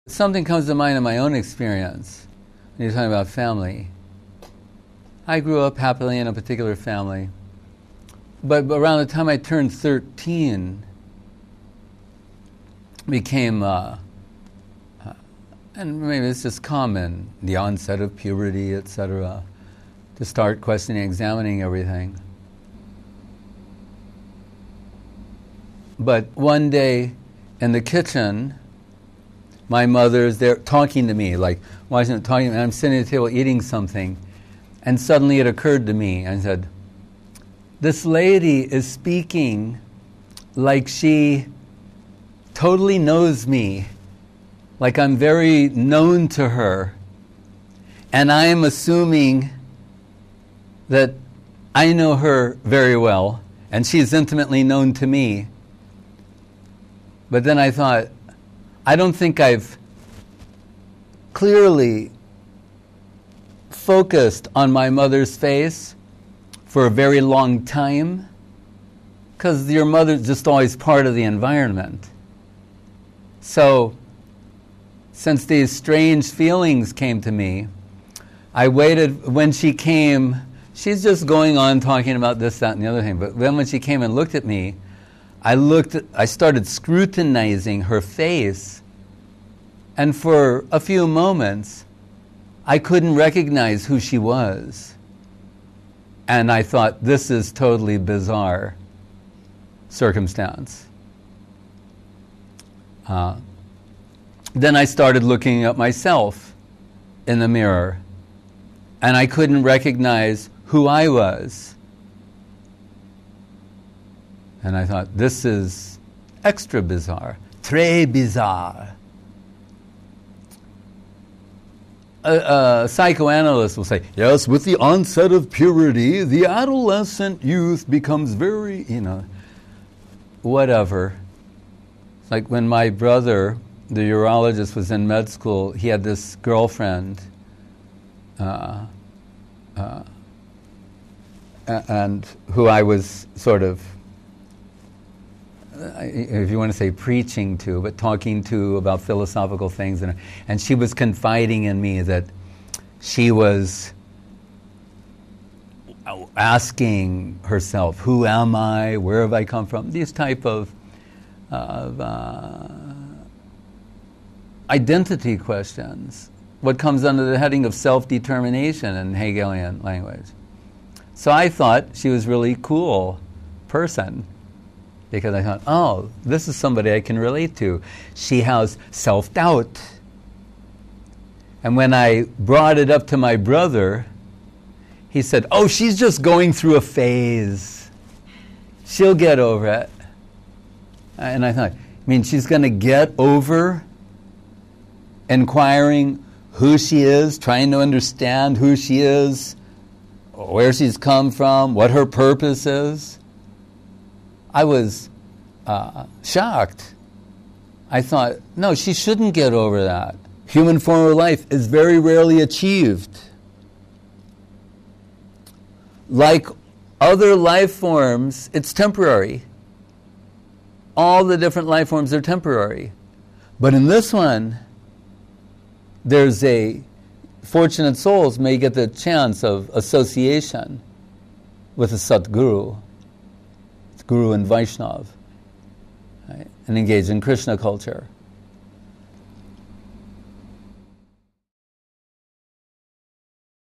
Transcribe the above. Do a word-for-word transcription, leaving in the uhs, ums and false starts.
Something comes to mind in my own experience when you're talking about family. I grew up happily in a particular family, but around the time I turned thirteen, became, uh, uh, and maybe it's just common, the onset of puberty, et cetera, to start questioning, examining everything. But one day in the kitchen, my mother's there talking to me, like watching, talking, and I'm sitting at the table eating something, and suddenly it occurred to me, and said, this lady is speaking like she totally knows me, like I'm very known to her, and I am assuming that I know her very well, and she's intimately known to me. But then I thought, I don't think I've clearly focused on my mother's face for a very long time, because your mother's just always part of the environment. So, since these strange feelings came to me, I waited. When she came, she's just going on talking about this, that, and the other thing, but then when she came and looked at me, I looked at, I started scrutinizing her face, and for a few moments, I couldn't recognize who she was. And I thought, this is totally bizarre circumstance. Uh, then I started looking at myself in the mirror, and I couldn't recognize who I was. And I thought, this is extra bizarre, très bizarre. A, a psychoanalyst will say, yes, with the onset of puberty, the adolescent youth becomes very, you know, whatever. Like when my brother, the urologist, was in med school, he had this girlfriend, uh, uh, and who I was sort of, if you want to say preaching to, but talking to about philosophical things. And, and she was confiding in me that she was asking herself, who am I? Where have I come from? These type of, of uh, identity questions. What comes under the heading of self-determination in Hegelian language. So I thought she was a really cool person, because I thought, oh, this is somebody I can relate to. She has self-doubt. And when I brought it up to my brother, he said, oh, she's just going through a phase. She'll get over it. And I thought, I mean, she's going to get over inquiring who she is, trying to understand who she is, where she's come from, what her purpose is. I was uh, shocked. I thought, no, she shouldn't get over that. Human form of life is very rarely achieved. Like other life forms, it's temporary. All the different life forms are temporary. But in this one, there's a, fortunate souls may get the chance of association with a Satguru, Guru and Vaishnav, right, and engage in Krishna culture.